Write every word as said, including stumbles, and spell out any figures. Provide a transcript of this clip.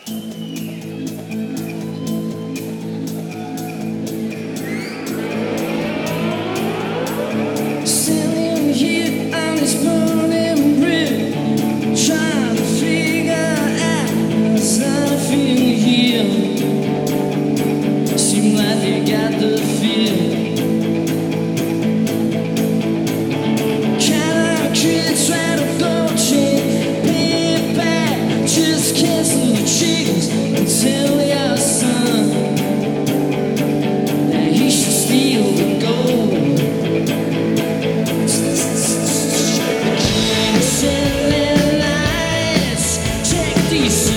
Sitting here on this burning bridge, trying to figure out how to feel here. Seem like they got the feel. Kinda kids try to go check, pay it back, just cancel the chickens and tell your son that he should steal the gold. Selling lights, check these